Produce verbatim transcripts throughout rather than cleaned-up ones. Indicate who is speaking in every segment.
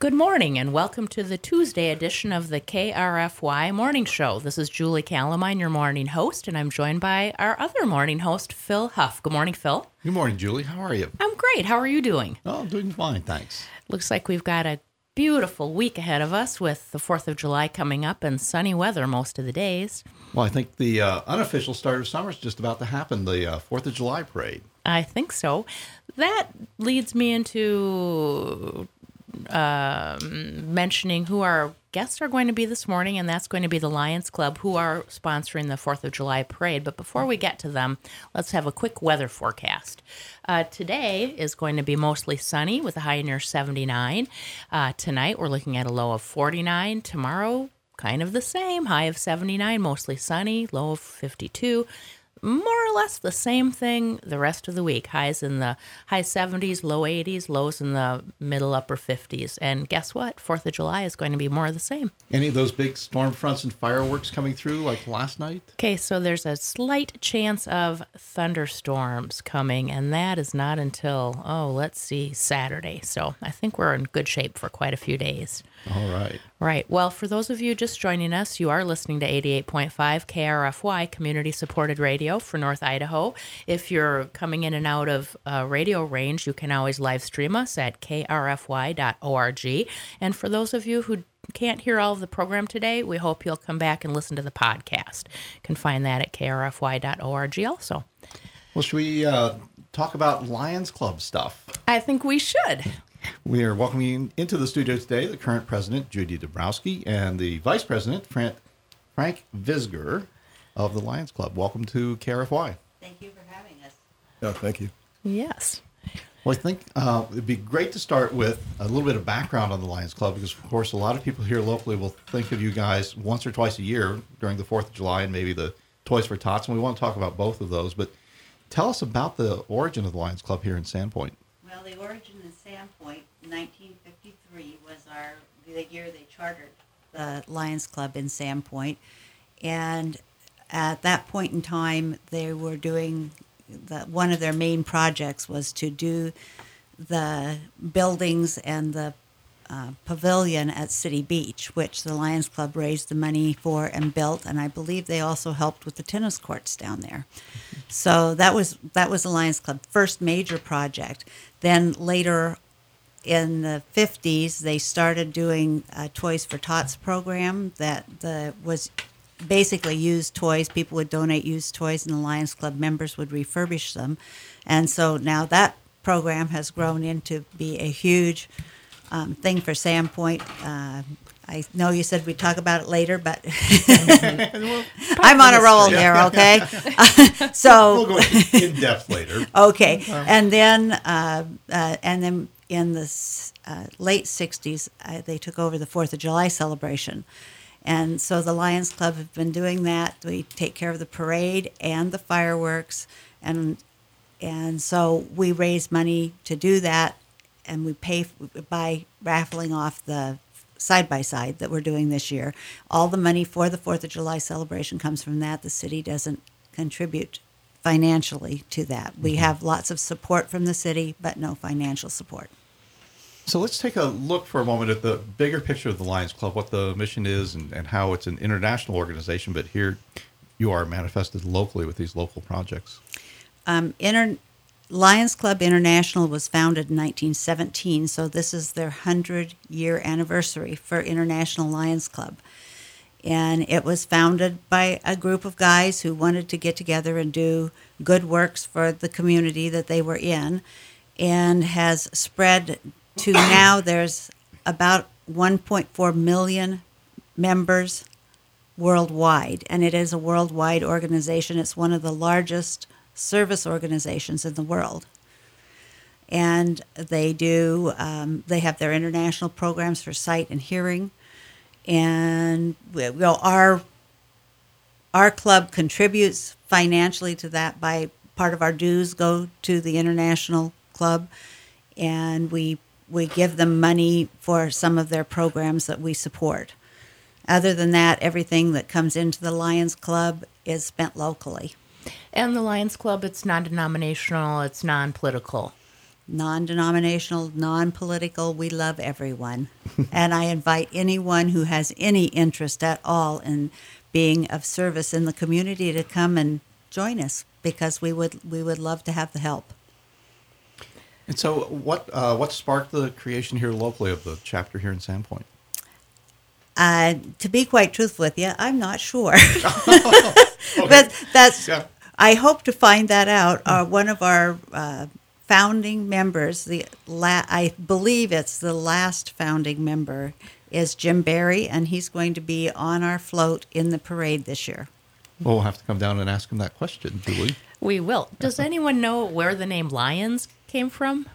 Speaker 1: Good morning and welcome to the Tuesday edition of the K R F Y Morning Show. This is Julie Calamine, your morning host, and I'm joined by our other morning host, Phil Huff. Good morning, Phil.
Speaker 2: Good morning, Julie. How are you?
Speaker 1: I'm great. How are you doing?
Speaker 2: Oh, I'm doing fine, thanks.
Speaker 1: Looks like we've got a beautiful week ahead of us with the fourth of July coming up and sunny weather most of the days.
Speaker 2: Well, I think the uh, unofficial start of summer is just about to happen, the uh, fourth of July parade.
Speaker 1: I think so. That leads me into um, mentioning who our guests are going to be this morning, and that's going to be the Lions Club, who are sponsoring the fourth of July parade. But before we get to them, let's have a quick weather forecast. Uh, today is going to be mostly sunny with a high near seventy-nine. Uh, tonight, we're looking at a low of forty-nine. Tomorrow, kind of the same, high of seventy-nine, mostly sunny, low of fifty-two. More or less the same thing the rest of the week. Highs in the high seventies, low eighties, lows in the middle upper fifties. And guess what? fourth of July is going to be more of the same.
Speaker 2: Any of those big storm fronts and fireworks coming through like last night?
Speaker 1: Okay, so there's a slight chance of thunderstorms coming, and that is not until, oh, let's see, Saturday. So I think we're in good shape for quite a few days.
Speaker 2: All right.
Speaker 1: Right. Well, for those of you just joining us, you are listening to eighty-eight point five K R F Y, community-supported radio for North Idaho. If you're coming in and out of uh, radio range, you can always live stream us at k r f y dot org. And for those of you who can't hear all of the program today, we hope you'll come back and listen to the podcast. You can find that at k r f y dot org also.
Speaker 2: Well, should we uh, talk about Lions Club stuff?
Speaker 1: I think we should.
Speaker 2: We are welcoming into the studio today the current president, Judy Dabrowski, and the vice president, Frank, Frank Visger of the Lions Club. Welcome to K R F Y.
Speaker 3: Thank you for having us.
Speaker 4: Oh, thank you.
Speaker 1: Yes.
Speaker 2: Well, I think uh, it'd be great to start with a little bit of background on the Lions Club because, of course, a lot of people here locally will think of you guys once or twice a year during the fourth of July and maybe the Toys for Tots, and we want to talk about both of those. But tell us about the origin of the Lions Club here in Sandpoint.
Speaker 3: Well, the origin in Sandpoint, nineteen fifty-three, was our the year they chartered the Lions Club in Sandpoint. And at that point in time, they were doing, the, one of their main projects was to do the buildings and the uh, pavilion at City Beach, which the Lions Club raised the money for and built, and I believe they also helped with the tennis courts down there. So that was that was the Lions Club first major project. Then later in the fifties, they started doing a Toys for Tots program that the was basically used toys. People would donate used toys, and the Lions Club members would refurbish them. And so now that program has grown into be a huge um, thing for Sandpoint. Uh, I know you said we'd talk about it later, but I'm on a roll here, okay? so
Speaker 2: We'll go in depth later.
Speaker 3: Okay, and then uh, uh, and then in the uh, late sixties, uh, they took over the fourth of July celebration. And so the Lions Club have been doing that. We take care of the parade and the fireworks, and and so we raise money to do that, and we pay by raffling off the side-by-side that we're doing this year. All the money for the fourth of July celebration comes from that. The city doesn't contribute financially to that. We have lots of support from the city, but no financial support.
Speaker 2: So let's take a look for a moment at the bigger picture of the Lions Club, what the mission is and, and how it's an international organization, but here you are manifested locally with these local projects.
Speaker 3: Um, inter- Lions Club International was founded in nineteen seventeen, so this is their hundred-year anniversary for International Lions Club. And it was founded by a group of guys who wanted to get together and do good works for the community that they were in, and has spread to now there's about one point four million members worldwide, and it is a worldwide organization. It's one of the largest service organizations in the world. And they do, um, they have their international programs for sight and hearing. And we, well, our our club contributes financially to that by part of our dues go to the international club, and we we give them money for some of their programs that we support. Other than that, everything that comes into the Lions Club is spent locally.
Speaker 1: And the Lions Club, it's non-denominational, it's non-political.
Speaker 3: non-denominational, non-political. We love everyone. And I invite anyone who has any interest at all in being of service in the community to come and join us, because we would we would love to have the help.
Speaker 2: And so, what uh, what sparked the creation here locally of the chapter here in Sandpoint?
Speaker 3: Uh, to be quite truthful with you, I'm not sure. But that's.
Speaker 2: Yeah.
Speaker 3: I hope to find that out. Uh, one of our uh, founding members, the la- I believe it's the last founding member, is Jim Barry, and he's going to be on our float in the parade this year.
Speaker 2: Well, we'll have to come down and ask him that question, Julie.
Speaker 1: We will. Does anyone know where the name Lions came from?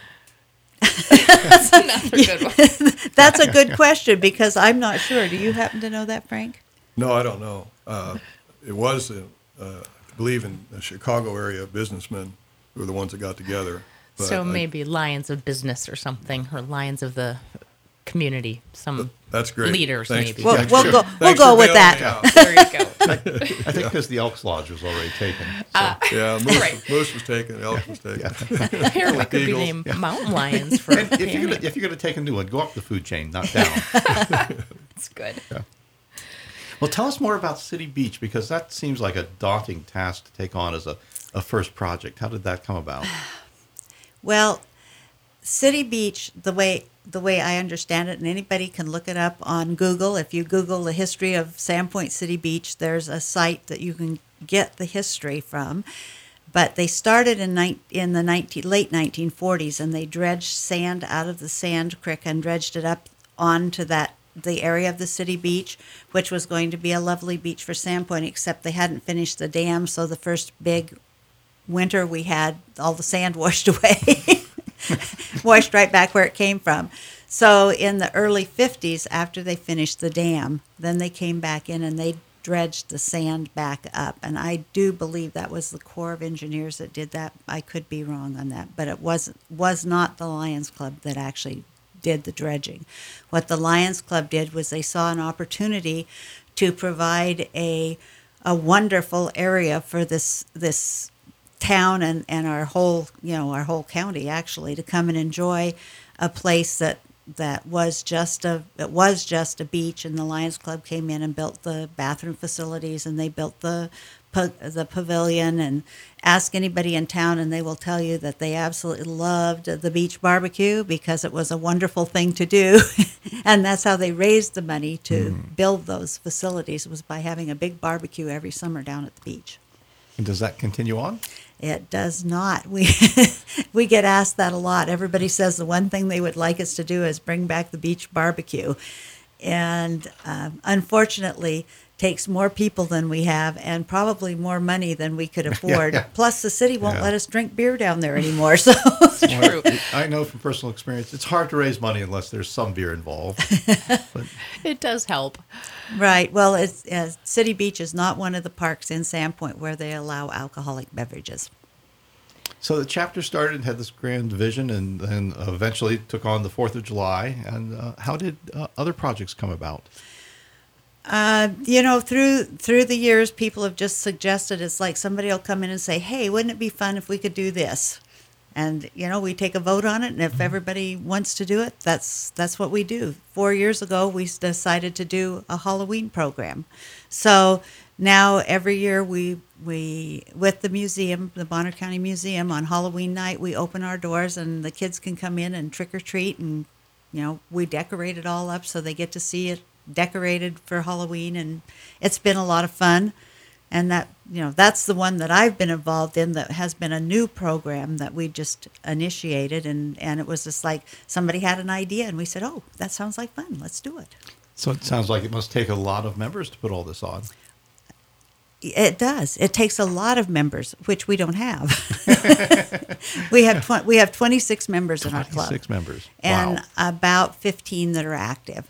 Speaker 1: That's another good one.
Speaker 3: That's a good question, because I'm not sure. Do you happen to know that, Frank?
Speaker 4: No, I don't know. Uh, it was, uh, uh, I believe, in the Chicago area, businessmen who were the ones that got together. But
Speaker 1: So
Speaker 4: I-
Speaker 1: maybe Lions of Business or something, or Lions of the Community. Some
Speaker 4: That's great.
Speaker 1: leaders,
Speaker 4: Thanks.
Speaker 1: maybe.
Speaker 3: We'll,
Speaker 4: Thanks
Speaker 3: we'll
Speaker 4: for-
Speaker 3: go. We'll
Speaker 4: thanks
Speaker 3: go
Speaker 4: for
Speaker 3: with
Speaker 4: bailing
Speaker 3: that.
Speaker 4: me out.
Speaker 1: There you go.
Speaker 2: I think because the Elks Lodge was already taken. So.
Speaker 1: Uh,
Speaker 4: Yeah, Moose,
Speaker 1: Right.
Speaker 4: Moose was taken, Elk was taken.
Speaker 1: Here we could be
Speaker 4: Eagles.
Speaker 1: named Mountain Lions for
Speaker 2: and if you're gonna, if you're going to take a new one, go up the food chain, not down.
Speaker 1: It's good.
Speaker 2: Well, tell us more about City Beach, because that seems like a daunting task to take on as a, a first project. How did that come about?
Speaker 3: Well, City Beach, the way the way I understand it, and anybody can look it up on Google. If you Google the history of Sandpoint City Beach, there's a site that you can get the history from. But they started in ni- in the nineteen, late nineteen forties, and they dredged sand out of the Sand Creek and dredged it up onto that the area of the city beach, which was going to be a lovely beach for Sandpoint, except they hadn't finished the dam, so the first big winter we had, all the sand washed away. Washed right back where it came from. So in the early fifties, after they finished the dam, then they came back in and they dredged the sand back up. And I do believe that was the Corps of Engineers that did that. I could be wrong on that, but it was was not the Lions Club that actually did the dredging. What the Lions Club did was they saw an opportunity to provide a a wonderful area for this this town and, and our whole, you know, our whole county actually, to come and enjoy a place that that was just a it was just a beach. And the Lions Club came in and built the bathroom facilities, and they built the pa- the pavilion. And ask anybody in town and they will tell you that they absolutely loved the beach barbecue, because it was a wonderful thing to do. And that's how they raised the money to mm. build those facilities, was by having a big barbecue every summer down at the beach.
Speaker 2: And does that continue on?
Speaker 3: It does not. We we get asked that a lot. Everybody says the one thing they would like us to do is bring back the beach barbecue. And um, unfortunately, takes more people than we have, and probably more money than we could afford.
Speaker 2: Yeah, yeah.
Speaker 3: Plus, the city won't
Speaker 2: Yeah.
Speaker 3: let us drink beer down there anymore. So
Speaker 1: True.
Speaker 2: I know from personal experience, it's hard to raise money unless there's some beer involved. But
Speaker 1: It does help.
Speaker 3: right. Well, it's, uh, City Beach is not one of the parks in Sandpoint where they allow alcoholic beverages.
Speaker 2: So the chapter started and had this grand vision, and then eventually took on the fourth of July. And uh, how did uh, other projects come about?
Speaker 3: Uh, you know, through through the years, people have just suggested, it's like somebody will come in and say, hey, wouldn't it be fun if we could do this? And, you know, we take a vote on it, and if everybody wants to do it, that's that's what we do. Four years ago, we decided to do a Halloween program. So now every year we, we with the museum, the Bonner County Museum, on Halloween night, we open our doors and the kids can come in and trick or treat, and, you know, we decorate it all up so they get to see it decorated for Halloween, and it's been a lot of fun. And that, you know, that's the one that I've been involved in, that has been a new program that we just initiated, and, and it was just like somebody had an idea and we said, oh, that sounds like fun, let's do it.
Speaker 2: So it sounds like it must take a lot of members to put all this on.
Speaker 3: It does. It takes a lot of members, which we don't have. we have tw- we have twenty-six members in our club.
Speaker 2: twenty-six members.
Speaker 3: And
Speaker 2: Wow.
Speaker 3: about fifteen that are active.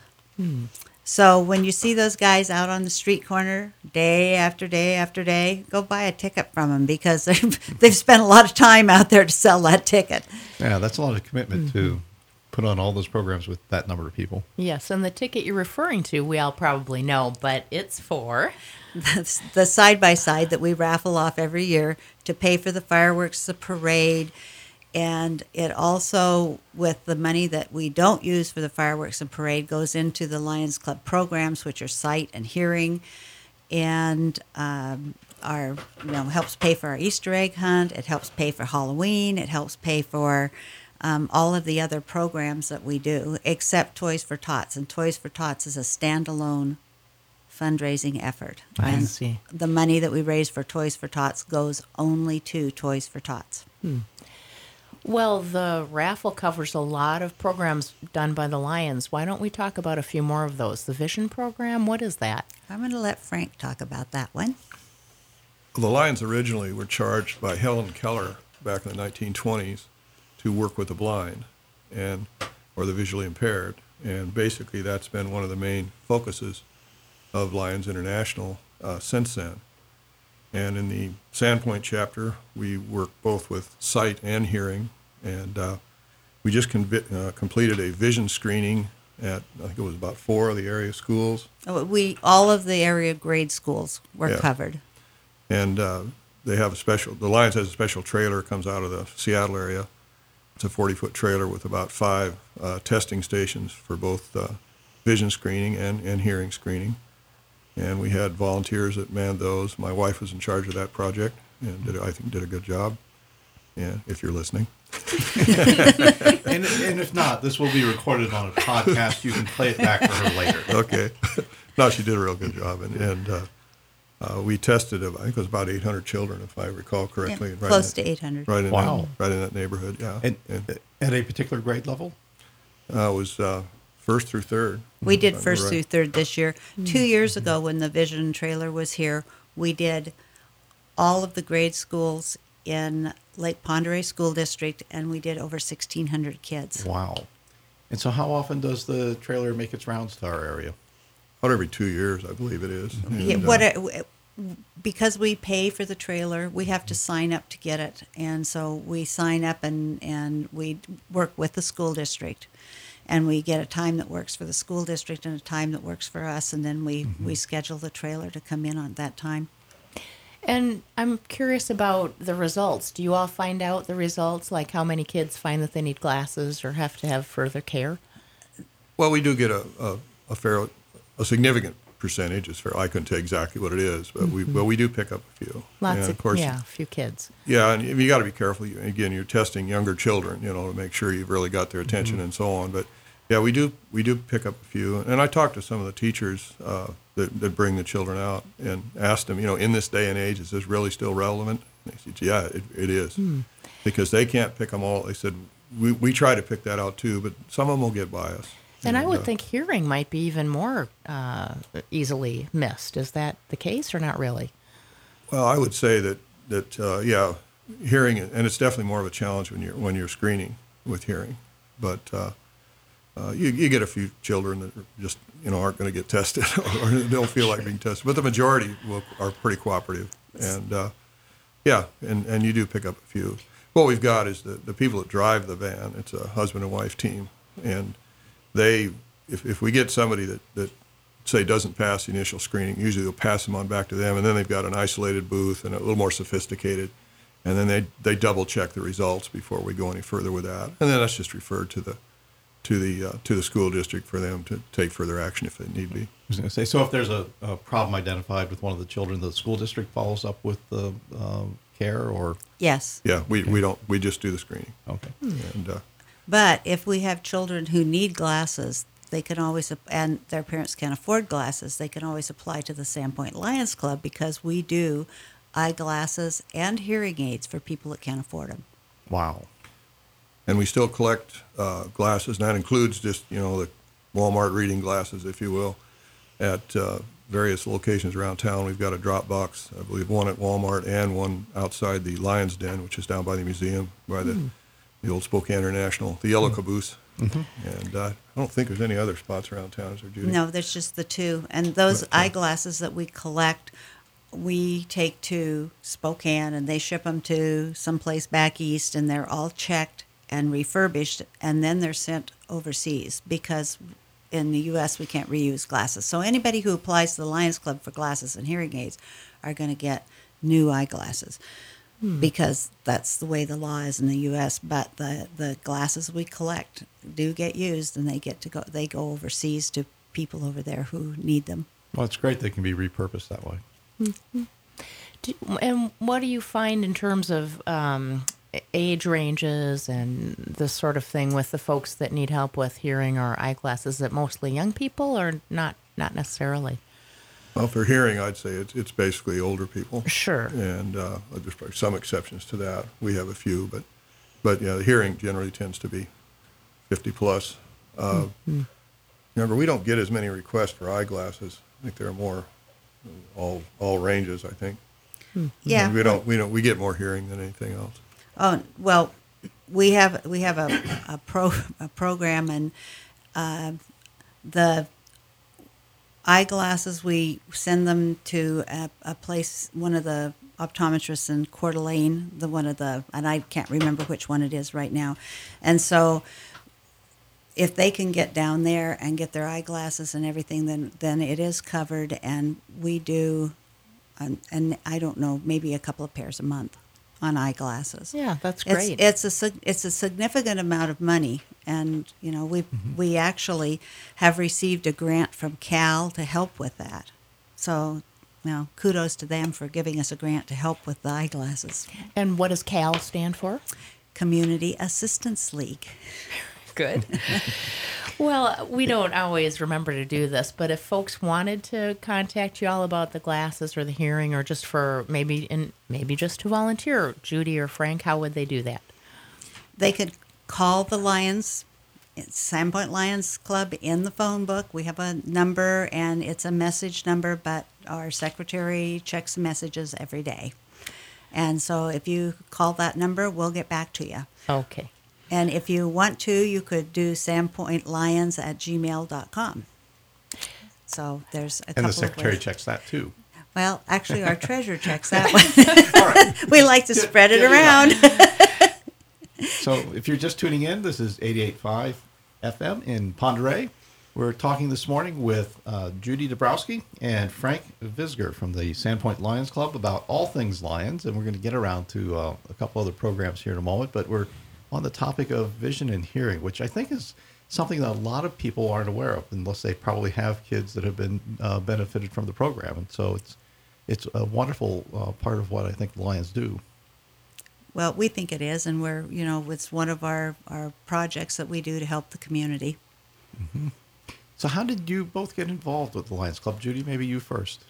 Speaker 3: So when you see those guys out on the street corner day after day after day, go buy a ticket from them, because they've, they've spent a lot of time out there to sell that ticket.
Speaker 2: Yeah, that's a lot of commitment to put on all those programs with that number of people.
Speaker 1: Yes, and the ticket you're referring to, we all probably know, but it's for...
Speaker 3: That's the side-by-side that we raffle off every year to pay for the fireworks, the parade, And it also, with the money that we don't use for the fireworks and parade, goes into the Lions Club programs, which are sight and hearing, and um, our you know helps pay for our Easter egg hunt. It helps pay for Halloween. It helps pay for um, all of the other programs that we do, except Toys for Tots. And Toys for Tots is a standalone fundraising effort.
Speaker 1: I
Speaker 3: and
Speaker 1: see.
Speaker 3: The money that we raise for Toys for Tots goes only to Toys for Tots.
Speaker 1: Hmm. Well, the raffle covers a lot of programs done by the Lions. Why don't we talk about a few more of those? The Vision program, what is that?
Speaker 3: I'm going to let Frank talk about that one.
Speaker 4: The Lions originally were charged by Helen Keller back in the nineteen twenties to work with the blind and or the visually impaired, and basically that's been one of the main focuses of Lions International uh, since then. And in the Sandpoint chapter, we work both with sight and hearing, and uh, we just convi- uh, completed a vision screening at, I think it was about four of the area schools.
Speaker 3: Oh, We all of the area grade schools were
Speaker 4: Yeah.
Speaker 3: covered.
Speaker 4: And uh, they have a special, the Lions has a special trailer, comes out of the Seattle area. It's a forty-foot trailer with about five uh, testing stations for both uh, vision screening and, and hearing screening. And we had volunteers that manned those. My wife was in charge of that project and did, I think did a good job. And if you're listening.
Speaker 2: and, and if not, this will be recorded on a podcast. You can play it back for her later.
Speaker 4: Okay. No, she did a real good job. And, and uh, uh, we tested, I think it was about eight hundred children, if I recall correctly.
Speaker 3: Yeah,
Speaker 4: right
Speaker 3: close
Speaker 4: in
Speaker 3: to eight hundred.
Speaker 4: That, right in
Speaker 2: Wow.
Speaker 4: that, right in that neighborhood, yeah.
Speaker 2: And,
Speaker 4: and
Speaker 2: at a particular grade level?
Speaker 4: uh, it was uh, first through third.
Speaker 3: We did
Speaker 4: Uh,
Speaker 3: first
Speaker 4: right.
Speaker 3: through third this year. Two years ago, when the Vision trailer was here, we did all of the grade schools in Lake Pend School District, and we did over sixteen hundred kids.
Speaker 2: Wow. And so how often does the trailer make its rounds to our area?
Speaker 4: About every two years, I believe it is.
Speaker 3: Yeah,
Speaker 4: And,
Speaker 3: what
Speaker 4: uh,
Speaker 3: it, because we pay for the trailer, we have to sign up to get it, and so we sign up and and we work with the school district, and we get a time that works for the school district and a time that works for us, and then we
Speaker 2: Mm-hmm.
Speaker 3: we schedule the trailer to come in on that time.
Speaker 1: And I'm curious about the results. Do you all find out the results, like how many kids find that they need glasses or have to have further care?
Speaker 4: Well, we do get a, a, a fair, a significant percentage. As fair, I couldn't tell exactly what it is, but we but we do pick up a few.
Speaker 1: Lots
Speaker 4: and
Speaker 1: of,
Speaker 4: course,
Speaker 1: yeah, a few kids.
Speaker 4: Yeah, and you got to be careful. You- Again, you're testing younger children, you know, to make sure you've really got their attention
Speaker 2: Mm-hmm.
Speaker 4: and so on. But yeah, we do we do pick up a few. And I talked to some of the teachers uh, that, that bring the children out and asked them, you know, in this day and age, is this really still relevant? And they said, yeah, it, it is.
Speaker 1: Hmm.
Speaker 4: Because they can't pick them all. They said, we, we try to pick that out too, but some of them will get by us.
Speaker 1: And I would
Speaker 4: uh,
Speaker 1: think hearing might be even more uh, easily missed. Is that the case or not really?
Speaker 4: Well, I would say that that uh, yeah, hearing it, and it's definitely more of a challenge when you're when you're screening with hearing. But uh, uh, you you get a few children that are just you know aren't going to get tested or don't feel like being tested. But the majority will, are pretty cooperative, and uh, yeah, and, and you do pick up a few. What we've got is the the people that drive the van. It's a husband and wife team, and they if if we get somebody that that say doesn't pass the initial screening, usually they'll pass them on back to them, and then they've got an isolated booth and a little more sophisticated, and then they they double check the results before we go any further with that, and then that's just referred to the to the uh, to the school district for them to take further action if they need be.
Speaker 2: I was going to say, so if there's a, a problem identified with one of the children, the school district follows up with the um, care, or
Speaker 3: Yes.
Speaker 4: Yeah, we, we don't we just do the screening,
Speaker 2: okay,
Speaker 4: and uh,
Speaker 3: But if we have children who need glasses, they can always, and their parents can't afford glasses, they can always apply to the Sandpoint Lions Club because we do eyeglasses and hearing aids for people that can't afford them.
Speaker 2: wow,
Speaker 4: and we still collect uh, glasses, and that includes just you know the Walmart reading glasses, if you will, at uh, various locations around town. We've got a drop box, I believe, one at Walmart and one outside the Lions Den, which is down by the museum, by the
Speaker 1: Mm.
Speaker 4: the old Spokane International, the yellow caboose.
Speaker 2: Mm-hmm.
Speaker 4: And uh, I don't think there's any other spots around town, is there, Judy?
Speaker 3: No, there's just the two. And those
Speaker 4: But, uh,
Speaker 3: eyeglasses that we collect, we take to Spokane and they ship them to someplace back east, and they're all checked and refurbished, and then they're sent overseas because in the U S we can't reuse glasses. So anybody who applies to the Lions Club for glasses and hearing aids are going to get new eyeglasses. because that's the way the law is in the U S. But the, the glasses we collect do get used, and they get to go. They go overseas to people over there who need them.
Speaker 2: Well, it's great they can be repurposed that way.
Speaker 1: Do, and what do you find in terms of um, age ranges and this sort of thing with the folks that need help with hearing or eyeglasses? Is it mostly young people or not? Not necessarily.
Speaker 4: Well, for hearing, I'd say it's, it's basically older people.
Speaker 1: Sure.
Speaker 4: And uh, there's probably some exceptions to that. We have a few, but, but yeah, the hearing generally tends to be fifty plus. Uh, mm-hmm. Remember, we don't get as many requests for eyeglasses. I think there are more, all all ranges, I think.
Speaker 3: Yeah.
Speaker 4: We don't, we don't, we get more hearing than anything else.
Speaker 3: Oh, well, we have we have a a pro a program, and uh, the eyeglasses, we send them to a, a place, one of the optometrists in Coeur d'Alene, the one of the, and I can't remember which one it is right now. And so if they can get down there and get their eyeglasses and everything, then then it is covered, and we do, and, and I don't know, maybe a couple of pairs a month on eyeglasses.
Speaker 1: Yeah, that's great.
Speaker 3: It's, it's a it's a significant amount of money, and you know we mm-hmm. we actually have received a grant from Cal to help with that. So, you know, kudos to them for giving us a grant to help with the eyeglasses.
Speaker 1: And what does Cal stand for?
Speaker 3: Community Assistance League.
Speaker 1: Good. Well, we don't always remember to do this, but if folks wanted to contact you all about the glasses or the hearing, or just for maybe in maybe just to volunteer, Judy or Frank, how would they do that?
Speaker 3: They could call the Lions, Sandpoint Lions Club in the phone book. We have a number, and it's a message number, but our secretary checks messages every day. And so if you call that number, we'll get back to you.
Speaker 1: Okay.
Speaker 3: And if you want to, you could do sandpointlions at gmail dot com. So there's a couple of
Speaker 2: And the secretary
Speaker 3: ways.
Speaker 2: checks that too.
Speaker 3: Well, actually, our treasurer checks that one.
Speaker 2: All right.
Speaker 3: We like to
Speaker 2: Get-
Speaker 3: spread it
Speaker 2: get it
Speaker 3: around.
Speaker 2: So if you're just tuning in, this is eighty-eight point five F M in Ponderay. We're talking this morning with uh, Judy Dabrowski and Frank Visger from the Sandpoint Lions Club about all things Lions, and we're going to get around to uh, a couple other programs here in a moment, but we're on the topic of vision and hearing, which I think is something that a lot of people aren't aware of, unless they probably have kids that have been uh, benefited from the program. And so it's it's a wonderful uh, part of what I think the Lions do.
Speaker 3: Well, we think it is, and we're, you know, it's one of our, our projects that we do to help the community.
Speaker 2: Mm-hmm. So how did you both get involved with the Lions Club? Judy, maybe you first.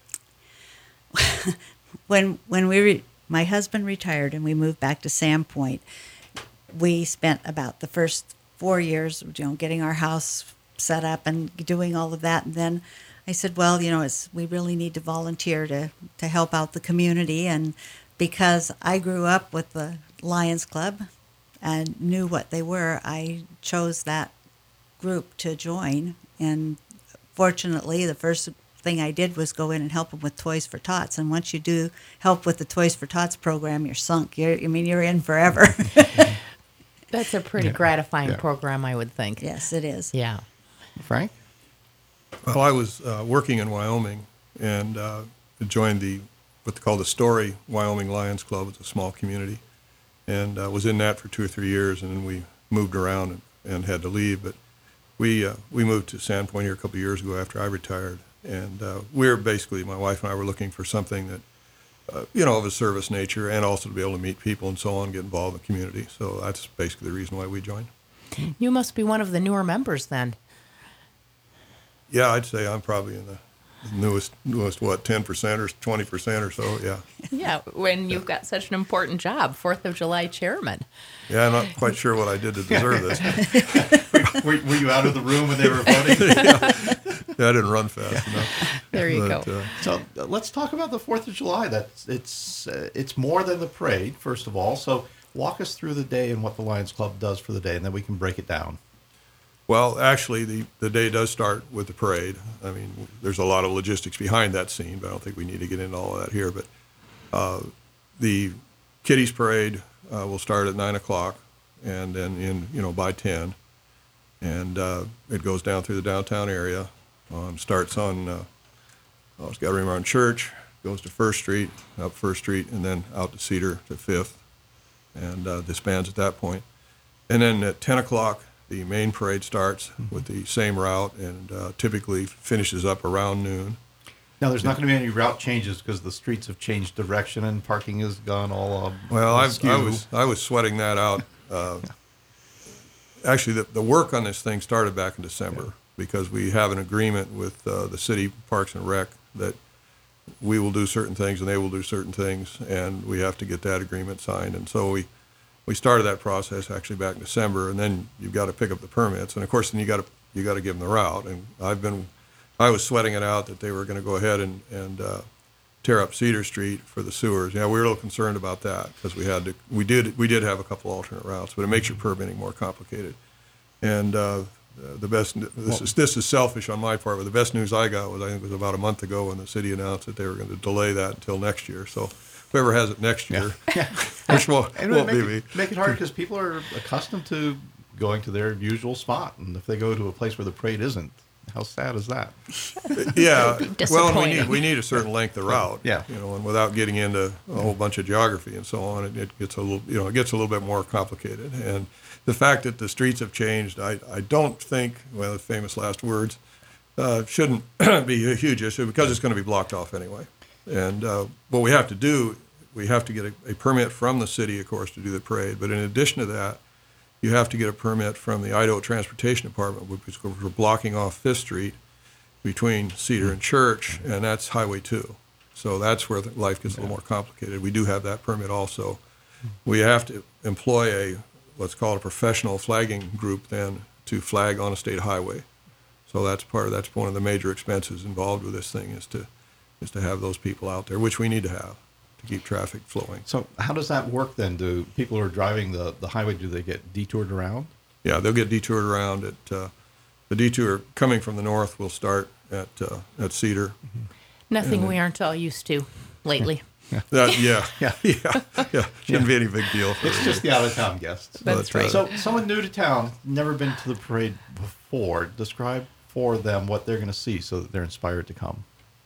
Speaker 3: when when we re- my husband retired and we moved back to Sandpoint, we spent about the first four years, you know, getting our house set up and doing all of that. And then I said, well, you know, it's, we really need to volunteer to, to help out the community. And because I grew up with the Lions Club and knew what they were, I chose that group to join. And fortunately, the first thing I did was go in and help them with Toys for Tots. And once you do help with the Toys for Tots program, you're sunk. You're, I mean, you're in forever.
Speaker 1: That's a pretty
Speaker 2: Yeah.
Speaker 1: gratifying
Speaker 2: Yeah.
Speaker 1: program, I would think.
Speaker 3: Yes, it is.
Speaker 1: Yeah.
Speaker 2: Frank?
Speaker 4: Well, I was uh, working in Wyoming and uh, joined the what they call the Story Wyoming Lions Club. It's a small community, and uh, was in that for two or three years, and then we moved around and, and had to leave. But we uh, we moved to Sandpoint here a couple of years ago after I retired, and uh, we were basically, my wife and I were looking for something that uh, you know, of a service nature, and also to be able to meet people and so on, get involved in the community. So that's basically the reason why we joined.
Speaker 1: You must be one of the newer members then.
Speaker 4: Yeah, I'd say I'm probably in the newest, newest what, ten percent or twenty percent or so, yeah.
Speaker 1: Yeah, when you've got such an important job, fourth of July chairman.
Speaker 4: Yeah, I'm not quite sure what I did to deserve this.
Speaker 2: were, were you out of the room when they were voting?
Speaker 4: Yeah, I didn't run fast enough.
Speaker 1: There you
Speaker 4: But,
Speaker 1: go.
Speaker 4: Uh,
Speaker 2: So uh, let's talk about the fourth of July. That's it's uh, it's more than the parade, first of all. So walk us through the day and what the Lions Club does for the day, and then we can break it down.
Speaker 4: well, actually, the, the day does start with the parade. I mean, there's a lot of logistics behind that scene, but I don't think we need to get into all of that here. But uh, the Kiddies Parade uh, will start at nine o'clock, and then in you know by ten, and uh, it goes down through the downtown area. Um, starts on uh, oh, it's got to remember on Church, goes to First Street, up First Street, and then out to Cedar to Fifth, and uh, disbands at that point. And then at ten o'clock, the main parade starts with the same route, and uh, typically finishes up around noon.
Speaker 2: Now, there's not going to be any route changes because the streets have changed direction and parking has gone all um,
Speaker 4: Well, I,
Speaker 2: askew.
Speaker 4: I was I was sweating that out. Uh, actually, the, the work on this thing started back in December yeah. because we have an agreement with uh, the city Parks and Rec that we will do certain things and they will do certain things, and we have to get that agreement signed. And so we we started that process actually back in December, and then you've got to pick up the permits, and of course then you got to you got to give them the route. And I've been I was sweating it out that they were going to go ahead and and uh, tear up Cedar Street for the sewers. Yeah, we were a little concerned about that because we had to we did we did have a couple alternate routes, but it makes your permitting more complicated. And uh, the best this is this is selfish on my part, but the best news I got was I think it was about a month ago when the city announced that they were going to delay that until next year. So whoever has it next year,
Speaker 2: yeah.
Speaker 4: which won't,
Speaker 2: and
Speaker 4: won't
Speaker 2: make
Speaker 4: be
Speaker 2: it,
Speaker 4: me.
Speaker 2: Make it hard because people are accustomed to going to their usual spot, and if they go to a place where the parade isn't, how sad is that?
Speaker 4: Yeah, well, and we need
Speaker 1: Disappointing.
Speaker 4: we need a certain length of route.
Speaker 2: Yeah.
Speaker 4: you know, and without getting into a whole bunch of geography and so on, it, it gets a little you know it gets a little bit more complicated. And the fact that the streets have changed, I I don't think well, the famous last words uh, shouldn't be a huge issue because it's going to be blocked off anyway. And uh, what we have to do, we have to get a, a permit from the city, of course, to do the parade. But in addition to that, you have to get a permit from the Idaho Transportation Department, which is we're blocking off Fifth Street between Cedar and Church, and that's Highway two. So that's where the life gets a little more complicated. We do have that permit also. We have to employ a what's called a professional flagging group then to flag on a state highway. So that's part of that's one of the major expenses involved with this thing is to is to have those people out there, which we need to have to keep traffic flowing.
Speaker 2: So how does that work then? Do people who are driving the, the highway, do they get detoured around?
Speaker 4: Yeah, they'll get detoured around at uh, the detour coming from the north will start at uh, at Cedar.
Speaker 1: Nothing we aren't all used to lately.
Speaker 4: That, yeah,
Speaker 2: Yeah.
Speaker 4: yeah, yeah. Shouldn't be any big deal. For
Speaker 2: It's just the out-of-town guests.
Speaker 1: That's right.
Speaker 2: So someone new to town, never been to the parade before, describe for them what they're going to see so that they're inspired to come.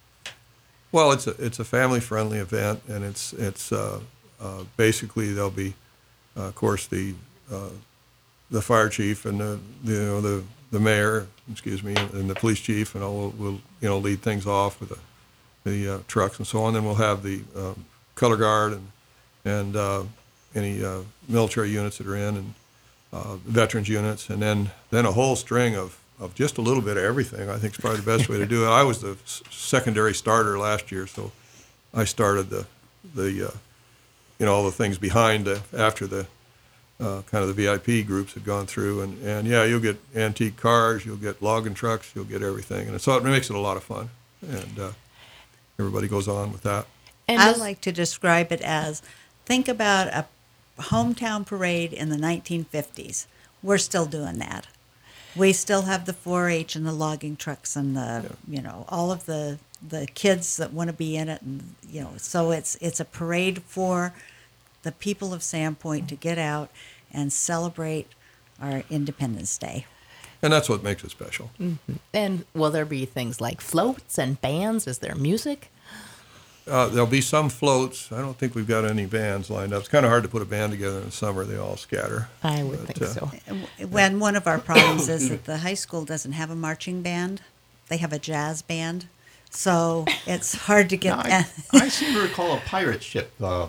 Speaker 4: Well, it's a it's a family friendly event, and it's it's uh, uh, basically there'll be, uh, of course, the uh, the fire chief and the, the you know the the mayor, excuse me, and the police chief, and all will, will you know lead things off with the the uh, trucks and so on. Then we'll have the um, color guard and and uh, any uh, military units that are in, and uh, veterans units, and then then a whole string of. of just a little bit of everything. I think is probably the best way to do it. I was the s- secondary starter last year, so I started the, the uh, you know, all the things behind the, after the uh, kind of the V I P groups had gone through. And, and yeah, you'll get antique cars, you'll get logging trucks, you'll get everything. And so it makes it a lot of fun. And uh, everybody goes on with that.
Speaker 1: And
Speaker 3: I
Speaker 1: does-
Speaker 3: like to describe it as think about a hometown parade in the nineteen fifties. We're still doing that. We still have the four H and the logging trucks and the,
Speaker 4: Yeah.
Speaker 3: you know, all of the, the kids that want to be in it. And, you know, so it's it's a parade for the people of Sandpoint to get out and celebrate our Independence Day.
Speaker 4: And that's what makes it special.
Speaker 1: and will there be things like floats and bands? Is there music?
Speaker 4: Uh, there'll be some floats. I don't think we've got any bands lined up. It's kind of hard to put a band together in the summer. They all scatter.
Speaker 1: I would
Speaker 4: But,
Speaker 1: think
Speaker 4: uh,
Speaker 1: so.
Speaker 3: When one of our problems is that the high school doesn't have a marching band, they have a jazz band, so it's hard to get.
Speaker 2: Now, I, I seem to recall a pirate ship uh,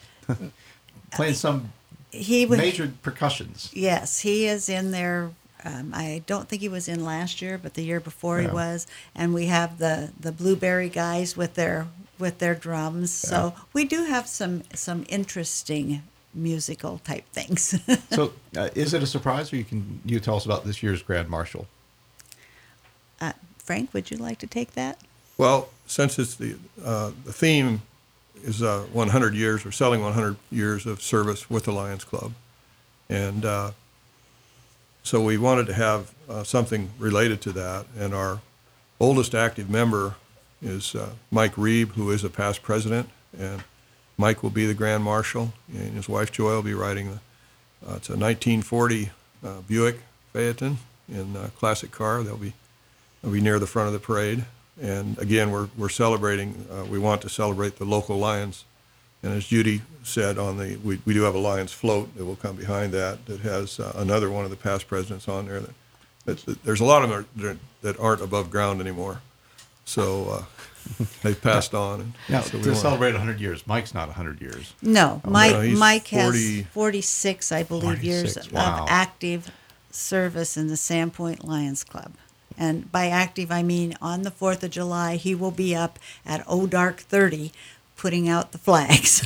Speaker 2: playing some
Speaker 3: he would,
Speaker 2: major percussions.
Speaker 3: yes, he is in there. Um, I don't think he was in last year, but the year before
Speaker 2: Yeah.
Speaker 3: he was. And we have the the Blueberry guys with their with their drums. So we do have some some interesting musical type things.
Speaker 2: So uh, is it a surprise, or you can you tell us about this year's Grand Marshal?
Speaker 3: uh, Frank, would you like to take that?
Speaker 4: Well, since it's the uh, the theme is uh, one hundred years, we're selling one hundred years of service with the Lions Club, and uh, so we wanted to have uh, something related to that. And our oldest active member is uh, Mike Reeb, who is a past president, and Mike will be the Grand Marshal, and his wife Joy will be riding the. Uh, it's a nineteen forty uh, Buick Phaeton in a classic car. They'll be they'll be near the front of the parade. and again, we're we're celebrating. Uh, we want to celebrate the local Lions, and as Judy said, on the we, we do have a Lions float that will come behind that. That has uh, another one of the past presidents on there. That, that, that there's a lot of them that, that aren't above ground anymore, so uh, they've passed on. And
Speaker 2: Now,
Speaker 4: so we
Speaker 2: to
Speaker 4: want-
Speaker 2: celebrate one hundred years, Mike's not one hundred years.
Speaker 3: No,
Speaker 4: Oh,
Speaker 3: Mike
Speaker 4: no, he's
Speaker 3: Mike
Speaker 4: forty
Speaker 3: has forty-six, I believe, years
Speaker 2: forty-six,
Speaker 3: of
Speaker 2: wow.
Speaker 3: active service in the Sandpoint Lions Club. And by active, I mean on the fourth of July, he will be up at O Dark thirty putting out the flags.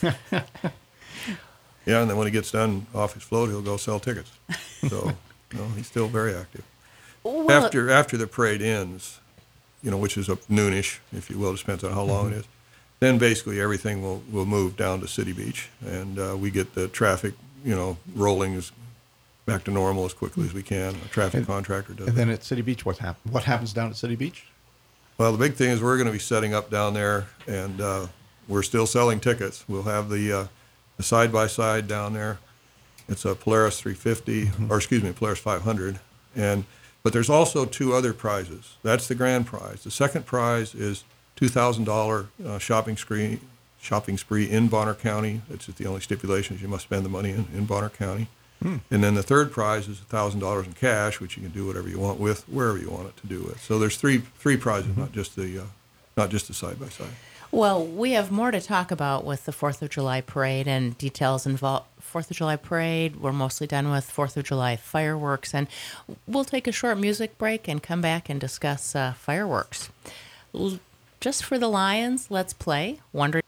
Speaker 4: Yeah, and then when he gets done off his float, he'll go sell tickets. So, no, he's still very active.
Speaker 1: Well,
Speaker 4: after after the parade ends, you know, which is up noonish, if you will, depends on how long
Speaker 2: Mm-hmm.
Speaker 4: it is. Then basically everything will, will move down to City Beach, and uh, we get the traffic, you know, rolling as back to normal as quickly as we can. A traffic
Speaker 2: And-
Speaker 4: contractor does.
Speaker 2: And
Speaker 4: it.
Speaker 2: then at City Beach, what happens? What happens down at City Beach?
Speaker 4: Well, the big thing is we're going to be setting up down there, and uh, we're still selling tickets. We'll have the uh, the side by side down there. It's a Polaris three fifty, or excuse me, Polaris five hundred, and but there's also two other prizes. That's the grand prize. The second prize is two thousand dollar uh, shopping spree shopping spree in Bonner County. It's the only stipulation is you must spend the money in, in Bonner County.
Speaker 2: Hmm.
Speaker 4: And then the third prize is one thousand dollars in cash, which you can do whatever you want with, wherever you want it to do with. So there's three three prizes, not just the uh, not just the side by side.
Speaker 1: Well, we have more to talk about with the fourth of July parade and details involved. fourth of July parade, we're mostly done with fourth of July fireworks, and we'll take a short music break and come back and discuss uh, fireworks. L- just for the Lions, let's play Wondering.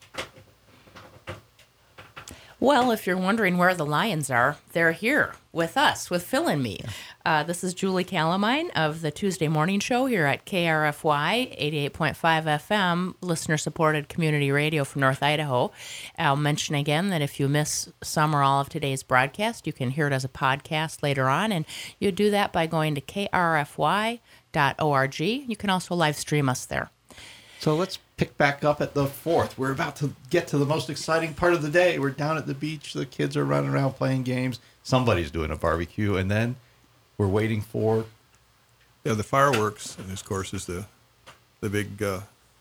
Speaker 1: Well, if you're wondering where the Lions are, they're here with us, with Phil and me. Uh, this is Julie Calamine of the Tuesday Morning Show here at K R F Y eighty-eight point five F M, listener-supported community radio from North Idaho. I'll mention again that if you miss some or all of today's broadcast, you can hear it as a podcast later on, and you do that by going to K R F Y dot org. You can also live stream us there.
Speaker 2: So let's pick back up at the fourth. We're about to get to the most exciting part of the day. We're down at the beach. The kids are running around playing games. Somebody's doing a barbecue. And then we're waiting for...
Speaker 4: Yeah, the fireworks, and of course, is the the big uh,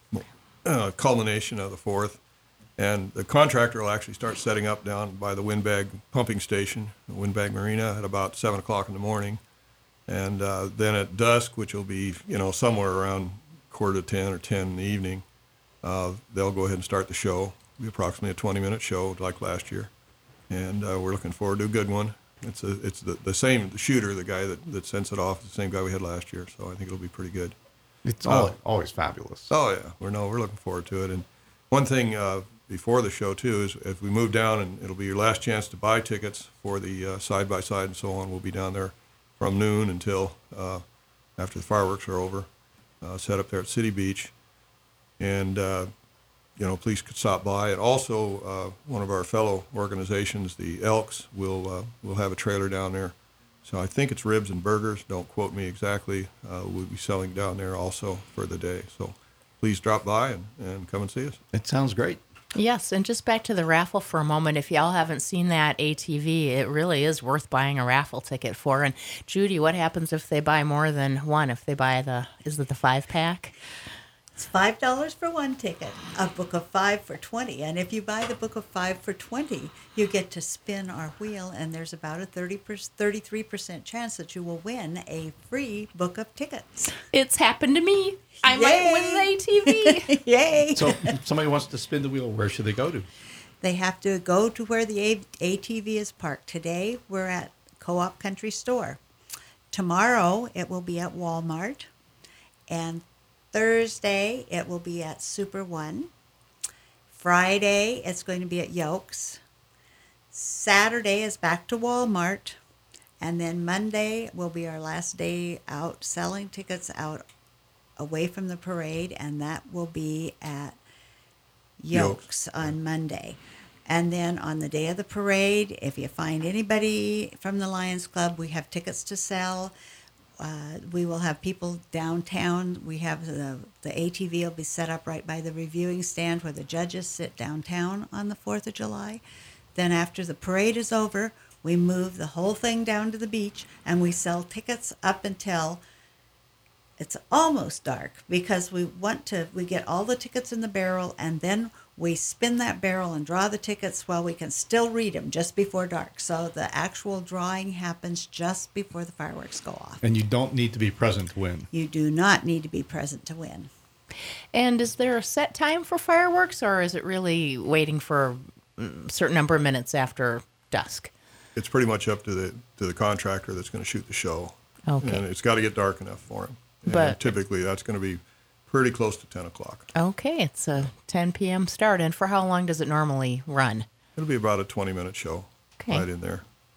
Speaker 4: uh, culmination of the fourth. And the contractor will actually start setting up down by the Windbag pumping station, the Windbag Marina, at about seven o'clock in the morning. And uh, then at dusk, which will be, you know, somewhere around quarter to ten or ten in the evening, uh, they'll go ahead and start the show. It'll be approximately a twenty-minute show like last year. And uh, we're looking forward to a good one. It's a, it's the, the same the shooter, the guy that, that sends it off, the same guy we had last year. So I think it'll be pretty good.
Speaker 2: It's
Speaker 4: Oh.
Speaker 2: always, always fabulous.
Speaker 4: Oh yeah, we're no, we're looking forward to it. And one thing uh, before the show too is if we move down, and it'll be your last chance to buy tickets for the uh, side by side and so on. We'll be down there from noon until uh, after the fireworks are over. Uh, set up there at City Beach, and uh, you know, please could stop by. And also, uh, one of our fellow organizations, the Elks, will uh, will have a trailer down there. So I think it's ribs and burgers. Don't quote me exactly. Uh, we'll be selling down there also for the day. So please drop by and, and come and see us.
Speaker 2: It sounds great.
Speaker 1: Yes, and just back to the raffle for a moment. If y'all haven't seen that A T V, it really is worth buying a raffle ticket for. And Judy, what happens if they buy more than one? If they buy the, is it the five pack?
Speaker 3: It's five dollars for one ticket, a book of five for twenty. And if you buy the book of five for twenty, you get to spin our wheel, and there's about a thirty thirty-three percent chance that you will win a free book of tickets.
Speaker 1: It's happened to me. I might win the A T V.
Speaker 3: Yay!
Speaker 2: So if somebody wants to spin the wheel, where should they go to?
Speaker 3: They have to go to where the A- ATV is parked. Today, we're at Co-op Country Store. Tomorrow, it will be at Walmart. And Thursday, it will be at Super One. Friday, it's going to be at Yokes. Saturday is back to Walmart. And then Monday will be our last day out selling tickets out away from the parade, and that will be at Yokes on Monday. And then on the day of the parade, if you find anybody from the Lions Club, we have tickets to sell. Uh, we will have people downtown. We have the, the A T V will be set up right by the reviewing stand where the judges sit downtown on the fourth of July. Then after the parade is over, we move the whole thing down to the beach, and we sell tickets up until it's almost dark because we want to we get all the tickets in the barrel, and then we spin that barrel and draw the tickets while we can still read them just before dark. So the actual drawing happens just before the fireworks go off.
Speaker 2: And you don't need to be present to win.
Speaker 3: You do not need to be present to win.
Speaker 1: And is there a set time for fireworks, or is it really waiting for a certain number of minutes after dusk?
Speaker 4: It's pretty much up to the to the contractor that's going to shoot the show.
Speaker 1: Okay.
Speaker 4: And it's got to get dark enough for him. And
Speaker 1: But-
Speaker 4: typically that's going to be pretty close to ten o'clock.
Speaker 1: Okay, it's a ten p.m. start. And for how long does it normally run?
Speaker 4: It'll be about a twenty-minute show
Speaker 1: Okay.
Speaker 4: right in there.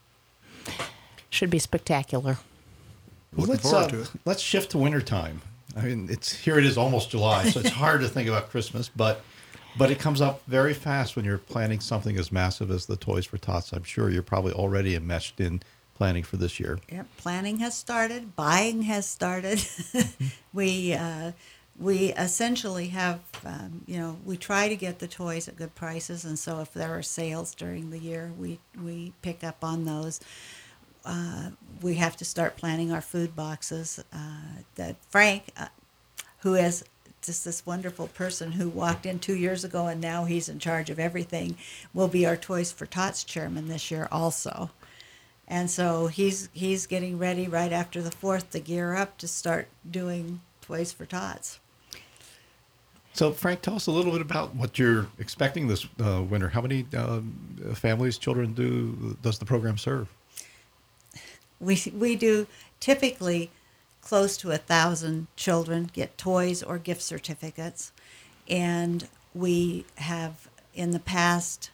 Speaker 1: Should be spectacular.
Speaker 2: Well,
Speaker 4: Looking
Speaker 2: let's
Speaker 4: forward
Speaker 2: uh,
Speaker 4: to it.
Speaker 2: let's shift to wintertime. I mean, it's here. It is almost July, so it's hard to think about Christmas, but but it comes up very fast when you're planning something as massive as the Toys for Tots. I'm sure you're probably already enmeshed in planning for this year.
Speaker 3: Yep, planning has started. Buying has started. we uh, we essentially have, um, you know, we try to get the toys at good prices, and so if there are sales during the year, we we pick up on those. Uh, we have to start planning our food boxes. Uh, that Frank, uh, who is just this wonderful person who walked in two years ago and now he's in charge of everything, will be our Toys for Tots chairman this year also. And so he's he's getting ready right after the fourth to gear up to start doing Toys for Tots.
Speaker 2: So, Frank, tell us a little bit about what you're expecting this uh, winter. How many uh, families, children do does the program serve?
Speaker 3: We we do typically close to a thousand children get toys or gift certificates, and we have in the past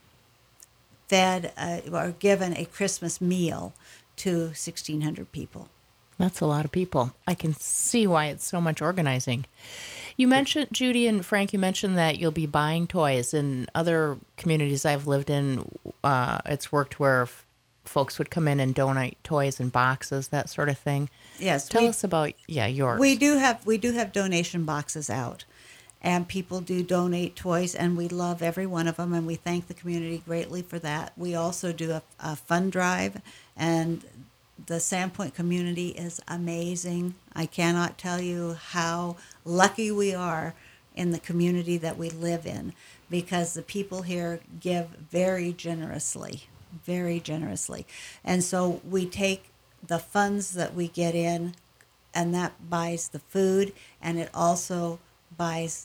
Speaker 3: fed uh, or given a Christmas meal to sixteen hundred people.
Speaker 1: That's a lot of people. I can see why it's so much organizing. You mentioned, Judy and Frank, you mentioned that you'll be buying toys. In other communities I've lived in, uh, it's worked where f- folks would come in and donate toys in boxes, that sort of thing.
Speaker 3: Yes,
Speaker 1: Tell
Speaker 3: we,
Speaker 1: us about, yeah, yours.
Speaker 3: we do have we do have donation boxes out, and people do donate toys, and we love every one of them, and we thank the community greatly for that. We also do a, a fund drive, and the Sandpoint community is amazing. I cannot tell you how lucky we are in the community that we live in, because the people here give very generously, very generously. And so we take the funds that we get in, and that buys the food, and it also buys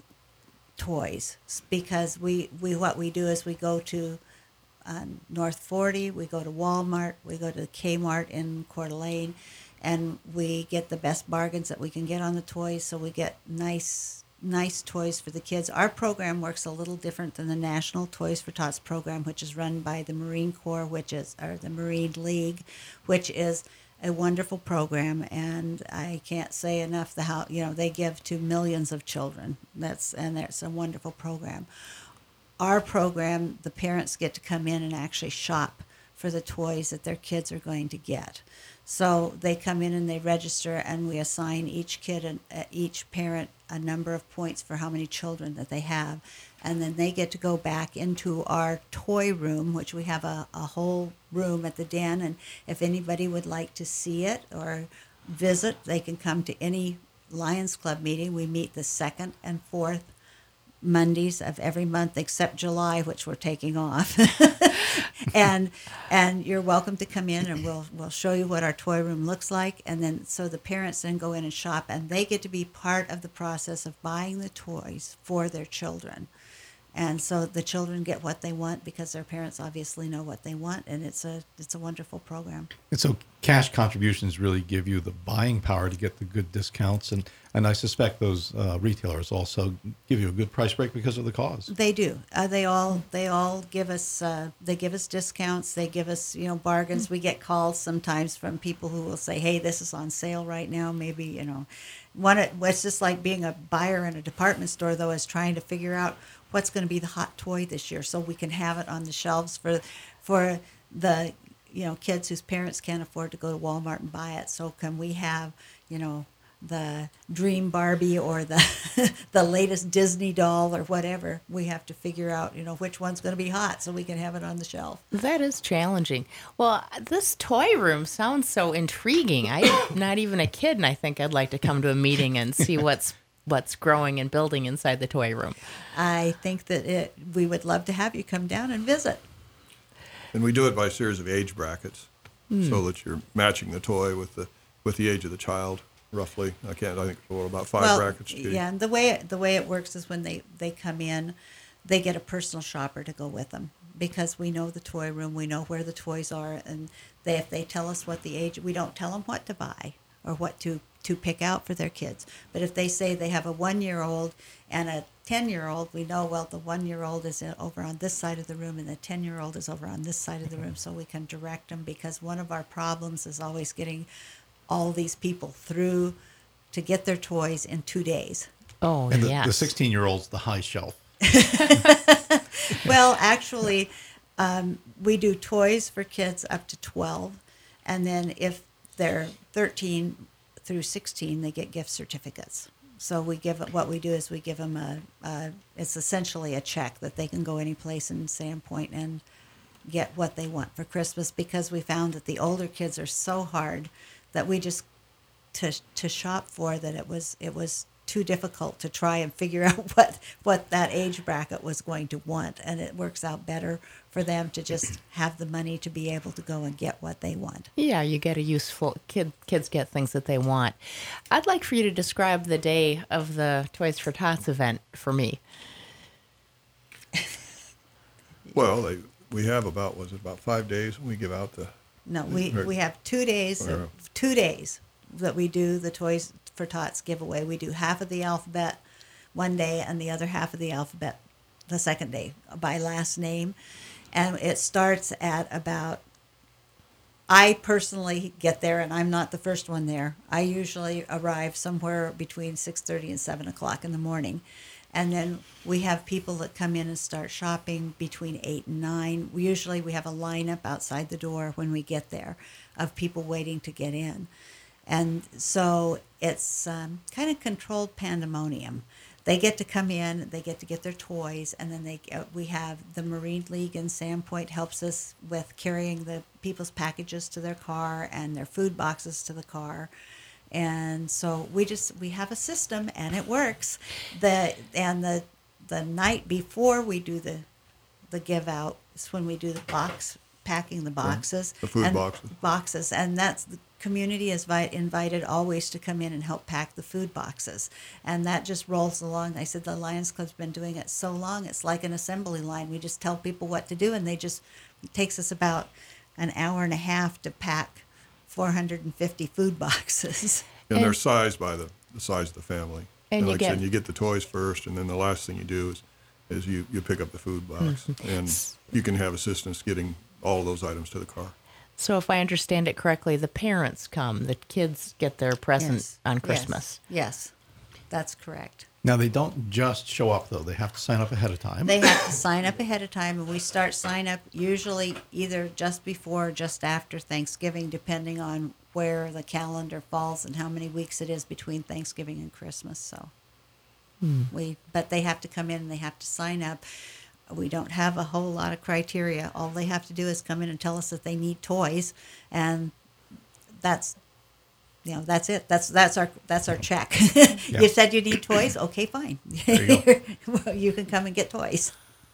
Speaker 3: toys, because we, we what we do is we go to on North forty, we go to Walmart, we go to Kmart in Coeur d'Alene, and we get the best bargains that we can get on the toys, so we get nice nice toys for the kids. Our program works a little different than the National Toys for Tots program, which is run by the Marine Corps, which is or the Marine League, which is a wonderful program, and I can't say enough the how you know they give to millions of children. That's and that's a wonderful program. Our program, the parents get to come in and actually shop for the toys that their kids are going to get. So they come in and they register, and we assign each kid and uh, each parent a number of points for how many children that they have. And then they get to go back into our toy room, which we have a, a whole room at the den. And if anybody would like to see it or visit, they can come to any Lions Club meeting. We meet the second and fourth Mondays of every month except July, which we're taking off. and and you're welcome to come in, and we'll we'll show you what our toy room looks like. And then so the parents then go in and shop, and they get to be part of the process of buying the toys for their children. And so the children get what they want because their parents obviously know what they want, and it's a it's a wonderful program.
Speaker 2: And so cash contributions really give you the buying power to get the good discounts. And, and I suspect those uh, retailers also give you a good price break because of the cause.
Speaker 3: They do. Uh, they all they all give us uh, they give us discounts. They give us you know bargains. We get calls sometimes from people who will say, "Hey, this is on sale right now." Maybe you know, one. It's just like being a buyer in a department store, though, is trying to figure out what's going to be the hot toy this year, so we can have it on the shelves for for the you know kids whose parents can't afford to go to Walmart and buy it. So can we have you know the Dream Barbie or the the latest Disney doll or whatever. We have to figure out, you know, which one's going to be hot so we can have it on the shelf.
Speaker 1: That is challenging. Well, this toy room sounds so intriguing. I'm not even a kid, and I think I'd like to come to a meeting and see what's what's growing and building inside the toy room.
Speaker 3: I think that it. We would love to have you come down and visit.
Speaker 4: And we do it by a series of age brackets, mm. so that you're matching the toy with the with the age of the child, roughly. I can't. I think well, about five
Speaker 3: well,
Speaker 4: brackets. Too.
Speaker 3: Yeah, and the way it, the way it works is when they, they come in, they get a personal shopper to go with them because we know the toy room, we know where the toys are, and they if they tell us what the age, we don't tell them what to buy or what to to pick out for their kids. But if they say they have a one-year-old and a ten-year-old, we know, well, the one-year-old is over on this side of the room and the ten-year-old is over on this side of the room, so we can direct them, because one of our problems is always getting all these people through to get their toys in two days.
Speaker 1: Oh,
Speaker 2: and the,
Speaker 1: yes.
Speaker 2: the sixteen-year-old's the high shelf.
Speaker 3: Well, actually, um, we do toys for kids up to twelve, and then if they're thirteen through sixteen, they get gift certificates. So we give what we do is we give them a, a it's essentially a check that they can go any place in Sandpoint and get what they want for Christmas, because we found that the older kids are so hard that we just to to shop for that it was it was too difficult to try and figure out what what that age bracket was going to want, and it works out better for them to just have the money to be able to go and get what they want.
Speaker 1: Yeah, you get a useful kid. Kids get things that they want. I'd like for you to describe the day of the Toys for Tots event for me.
Speaker 4: Well, they, we have about was it about five days when we give out the.
Speaker 3: No, we
Speaker 4: Or-
Speaker 3: we have two days
Speaker 4: or-
Speaker 3: two days that we do the Toys for Tots giveaway. We do half of the alphabet one day and the other half of the alphabet the second day by last name. And it starts at about, I personally get there, and I'm not the first one there. I usually arrive somewhere between six thirty and seven o'clock in the morning. And then we have people that come in and start shopping between eight and nine. We usually we have a lineup outside the door when we get there of people waiting to get in. And so it's um, kind of controlled pandemonium. They get to come in, they get to get their toys, and then they uh, we have the Marine League in Sandpoint helps us with carrying the people's packages to their car and their food boxes to the car. And so we just we have a system, and it works. The and the the night before we do the the give out is when we do the box packing the boxes,
Speaker 4: The food
Speaker 3: and
Speaker 4: boxes.
Speaker 3: boxes, and that's the community is vi- invited always to come in and help pack the food boxes, and that just rolls along. I said the Lions Club's been doing it so long; it's like an assembly line. We just tell people what to do, and they just it takes us about an hour and a half to pack four hundred fifty food boxes.
Speaker 4: And,
Speaker 1: And-
Speaker 4: they're sized by the, the size of the family.
Speaker 1: And you
Speaker 4: like I said,
Speaker 1: get-
Speaker 4: you get the toys first, and then the last thing you do is is you, you pick up the food box,
Speaker 1: Mm-hmm.
Speaker 4: and you can have assistance getting all of those items to the car.
Speaker 1: So if I understand it correctly, the parents come, the kids get their present
Speaker 3: Yes.
Speaker 1: on
Speaker 3: Yes.
Speaker 1: Christmas.
Speaker 3: Yes, that's correct.
Speaker 2: Now, they don't just show up, though. They have to sign up ahead of time.
Speaker 3: They have to sign up ahead of time, and we start sign up usually either just before or just after Thanksgiving, depending on where the calendar falls and how many weeks it is between Thanksgiving and Christmas. So we, but they have to come in and they have to sign up. We don't have a whole lot of criteria. All they have to do is come in and tell us that they need toys, and that's, you know, that's it. That's that's our that's our check.
Speaker 2: Yeah.
Speaker 3: You said you need toys. Okay, fine.
Speaker 2: There you
Speaker 3: Well, you can come and get toys.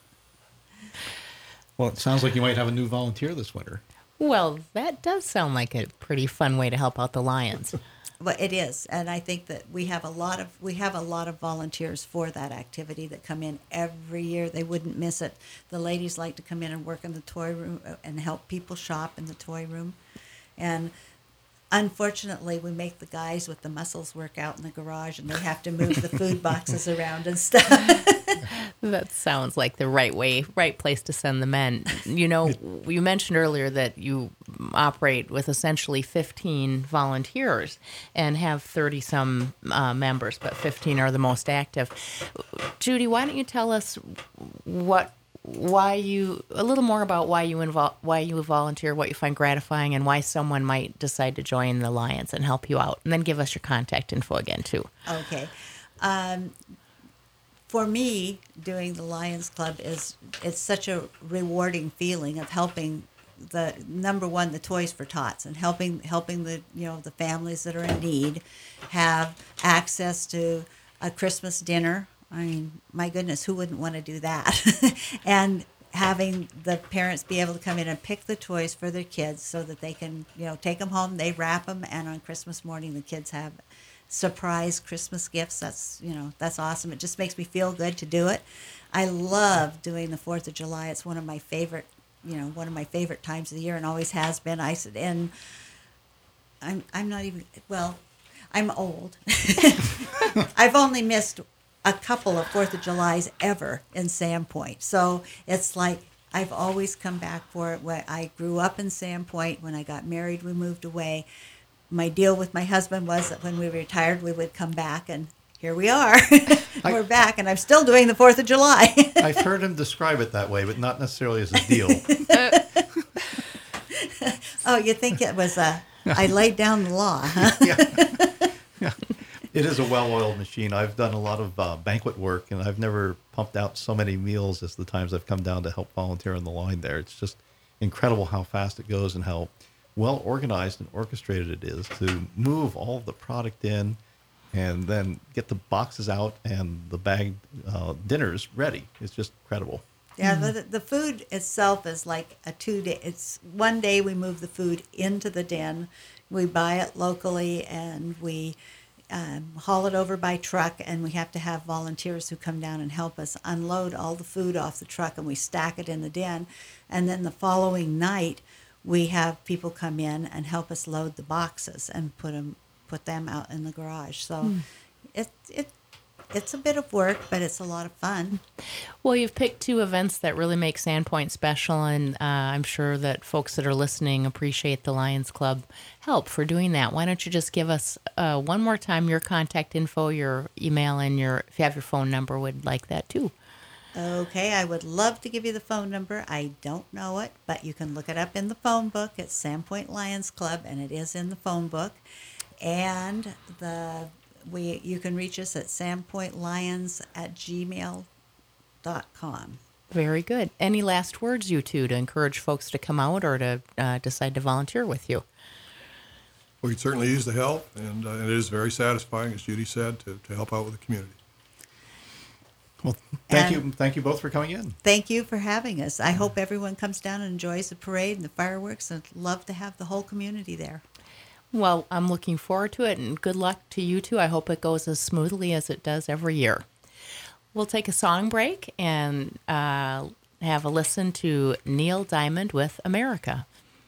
Speaker 2: Well, it sounds like you might have a new volunteer this winter.
Speaker 1: Well, that does sound like a pretty fun way to help out the Lions.
Speaker 3: Well, it is, and I think that we have a lot of we have a lot of volunteers for that activity that come in every year. They wouldn't miss it. The ladies like to come in and work in the toy room uh, and help people shop in the toy room, and unfortunately, we make the guys with the muscles work out in the garage, and they have to move the food boxes around and stuff.
Speaker 1: That sounds like the right way, right place to send the men. You know, you mentioned earlier that you operate with essentially fifteen volunteers and have thirty some uh, members, but fifteen are the most active. Judy, why don't you tell us what why you a little more about why you invol- why you volunteer, what you find gratifying, and why someone might decide to join the Lions and help you out. And then give us your contact info again too.
Speaker 3: Okay. Um, for me, doing the Lions Club is it's such a rewarding feeling of helping the number one the Toys for Tots and helping helping the you know the families that are in need have access to a Christmas dinner. I mean, my goodness, who wouldn't want to do that? And having the parents be able to come in and pick the toys for their kids so that they can, you know, take them home, they wrap them, and on Christmas morning the kids have surprise Christmas gifts. That's, you know, that's awesome. It just makes me feel good to do it. I love doing the fourth of July. It's one of my favorite, you know, one of my favorite times of the year and always has been. I said, and I'm, I'm not even, well, I'm old. I've only missed a couple of fourth of Julys ever in Sandpoint. So it's like I've always come back for it. When I grew up in Sandpoint. When I got married, we moved away. My deal with my husband was that when we retired, we would come back, and here we are. We're back, and I'm still doing the fourth of July.
Speaker 2: I've heard him describe it that way, but not necessarily as a deal.
Speaker 3: Oh, you think it was a, I laid down the law, huh?
Speaker 2: Yeah. Yeah. It is a well-oiled machine. I've done a lot of uh, banquet work, and I've never pumped out so many meals as the times I've come down to help volunteer on the line there. It's just incredible how fast it goes and how well organized and orchestrated it is to move all of the product in and then get the boxes out and the bagged uh, dinners ready. It's just incredible.
Speaker 3: Yeah, the, the food itself is like a two day. It's one day we move the food into the den, we buy it locally, and we um, haul it over by truck. And we have to have volunteers who come down and help us unload all the food off the truck, and we stack it in the den. And then the following night, we have people come in and help us load the boxes and put them put them out in the garage. So mm. it it. It's a bit of work, but it's a lot of fun.
Speaker 1: Well, you've picked two events that really make Sandpoint special, and uh, I'm sure that folks that are listening appreciate the Lions Club help for doing that. Why don't you just give us uh, one more time your contact info, your email, and your if you have your phone number, would like that too.
Speaker 3: Okay, I would love to give you the phone number. I don't know it, but you can look it up in the phone book. It's Sandpoint Lions Club, and it is in the phone book. And the We you can reach us at sandpointlions at gmail dot com.
Speaker 1: Very good. Any last words, you two, to encourage folks to come out or to uh, decide to volunteer with you?
Speaker 4: We could certainly use the help, and uh, it is very satisfying, as Judy said, to, to help out with the community.
Speaker 2: Well, thank
Speaker 3: And
Speaker 2: you, thank you both for coming in.
Speaker 3: Thank you for having us. I hope everyone comes down and enjoys the parade and the fireworks, and love to have the whole community there.
Speaker 1: Well, I'm looking forward to it, and good luck to you two. I hope it goes as smoothly as it does every year. We'll take a song break and uh, have a listen to Neil Diamond with America.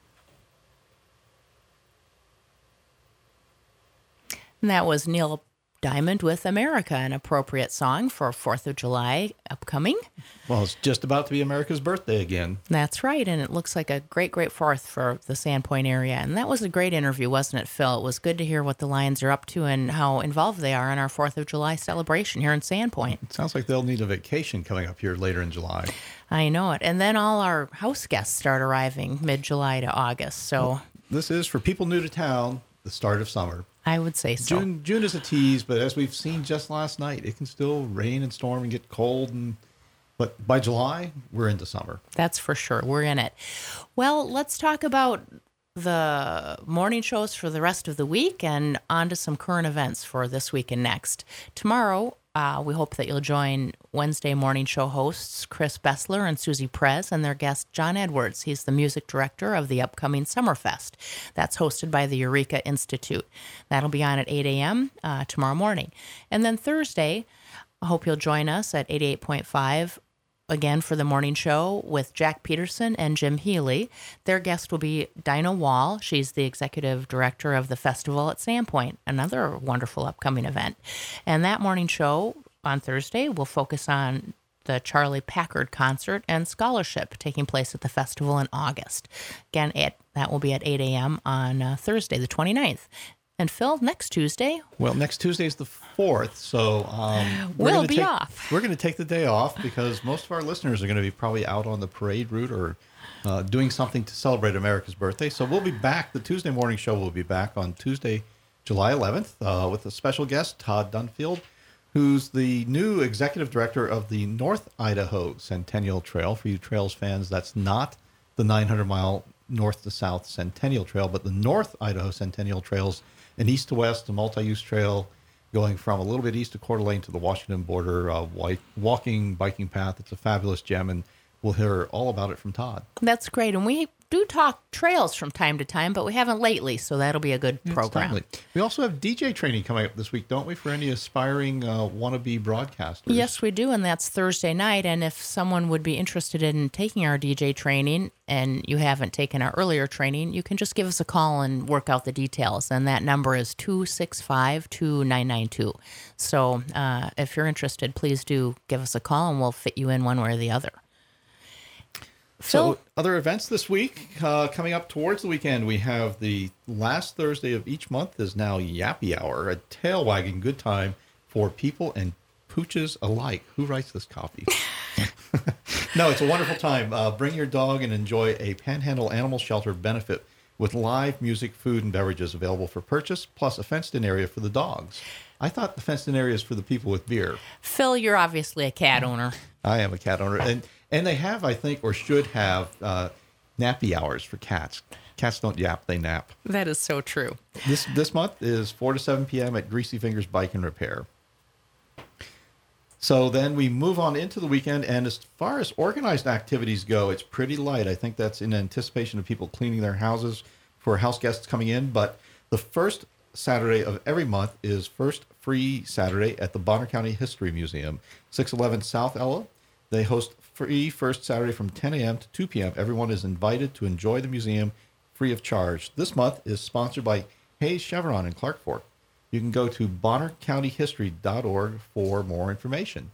Speaker 1: And that was Neil Diamond with America, an appropriate song for fourth of July upcoming.
Speaker 2: Well, it's just about to be America's birthday again.
Speaker 1: That's right, and it looks like a great, great fourth for the Sandpoint area. And that was a great interview, wasn't it, Phil? It was good to hear what the Lions are up to and how involved they are in our fourth of July celebration here in Sandpoint.
Speaker 2: It sounds like they'll need a vacation coming up here later in July.
Speaker 1: I know it. And then all our house guests start arriving mid-July to August. So
Speaker 2: well, this is, for people new to town, the start of summer.
Speaker 1: I would say so.
Speaker 2: June, June is a tease, but as we've seen just last night, it can still rain and storm and get cold. And but by July, we're into summer.
Speaker 1: That's for sure. We're in it. Well, let's talk about the morning shows for the rest of the week and on to some current events for this week and next. Tomorrow, uh, we hope that you'll join Wednesday morning show hosts Chris Bessler and Susie Prez and their guest John Edwards. He's the music director of the upcoming Summerfest. That's hosted by the Eureka Institute. That'll be on at eight a.m. Uh, tomorrow morning. And then Thursday, I hope you'll join us at eighty-eight point five again for the morning show with Jack Peterson and Jim Healy. Their guest will be Dinah Wall. She's the executive director of the festival at Sandpoint, another wonderful upcoming event. And that morning show on Thursday will focus on the Charlie Packard concert and scholarship taking place at the festival in August. Again, it, that will be at eight a.m. on uh, Thursday, the twenty-ninth. And Phil, next Tuesday,
Speaker 2: Well, next Tuesday is the fourth, so um, we're
Speaker 1: We'll
Speaker 2: gonna
Speaker 1: be
Speaker 2: take,
Speaker 1: off.
Speaker 2: We're going to take the day off because most of our listeners are going to be probably out on the parade route or uh, doing something to celebrate America's birthday. So we'll be back. The Tuesday morning show will be back on Tuesday, July eleventh, uh, with a special guest, Todd Dunfield, who's the new executive director of the North Idaho Centennial Trail. For you trails fans, that's not the nine hundred mile north to south Centennial Trail, but the North Idaho Centennial Trails, an east to west, a multi-use trail going from a little bit east of Coeur d'Alene to the Washington border, uh, white, walking, biking path. It's a fabulous gem, and we'll hear all about it from Todd.
Speaker 1: that's great. And we do talk trails from time to time, but we haven't lately, so that'll be a good
Speaker 2: It's
Speaker 1: program.
Speaker 2: timely. We also have D J training coming up this week, don't we, for any aspiring uh, wannabe broadcasters?
Speaker 1: Yes, we do, and that's Thursday night. And if someone would be interested in taking our D J training and you haven't taken our earlier training, you can just give us a call and work out the details. And that number is two six five, two nine nine two. So uh, if you're interested, please do give us a call and we'll fit you in one way or the other.
Speaker 2: So,
Speaker 1: Phil?
Speaker 2: other events this week uh, coming up towards the weekend, we have the last Thursday of each month is now Yappy Hour, a tail wagging good time for people and pooches alike. Who writes this copy? No, it's a wonderful time. Uh, bring your dog and enjoy a Panhandle Animal Shelter benefit with live music, food, and beverages available for purchase, plus a fenced-in area for the dogs. I thought the fenced-in area is for the people with beer.
Speaker 1: Phil, you're obviously a cat owner.
Speaker 2: I am a cat owner, and and they have, I think, or should have, uh, nappy hours for cats. Cats don't yap; they nap.
Speaker 1: That is so true.
Speaker 2: This this month is four to seven p.m. at Greasy Fingers Bike and Repair. So then we move on into the weekend, and as far as organized activities go, it's pretty light. I think that's in anticipation of people cleaning their houses for house guests coming in. But the first Saturday of every month is First Free Saturday at the Bonner County History Museum, six eleven South Ella. They host free First Saturday from ten a.m. to two p.m. Everyone is invited to enjoy the museum free of charge. This month is sponsored by Hayes Chevron in Clark Fork. You can go to bonner county history dot org for more information.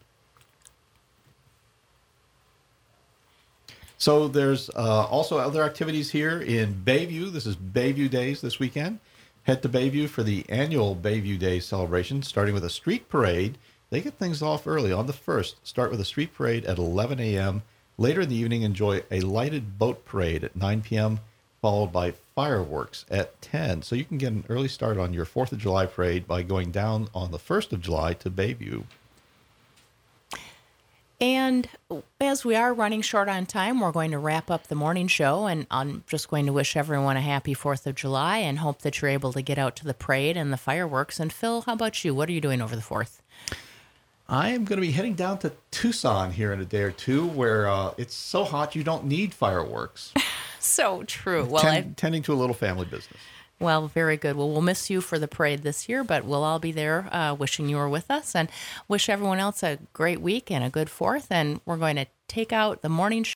Speaker 2: So there's uh, also other activities here in Bayview. This is Bayview Days this weekend. Head to Bayview for the annual Bayview Days celebration, starting with a street parade. They get things off early on the first. Start with a street parade at eleven a.m. Later in the evening, enjoy a lighted boat parade at nine p.m., followed by fireworks at ten. So you can get an early start on your fourth of July parade by going down on the first of July to Bayview.
Speaker 1: And as we are running short on time, we're going to wrap up the morning show. And I'm just going to wish everyone a happy fourth of July and hope that you're able to get out to the parade and the fireworks. And Phil, how about you? What are you doing over the fourth?
Speaker 2: I am going to be heading down to Tucson here in a day or two, where uh, it's so hot you don't need fireworks.
Speaker 1: So true. Well,
Speaker 2: Ten-
Speaker 1: I,
Speaker 2: tending to a little family business.
Speaker 1: well, very good. Well, we'll miss you for the parade this year, but we'll all be there uh, wishing you were with us and wish everyone else a great week and a good fourth. And we're going to take out the morning show.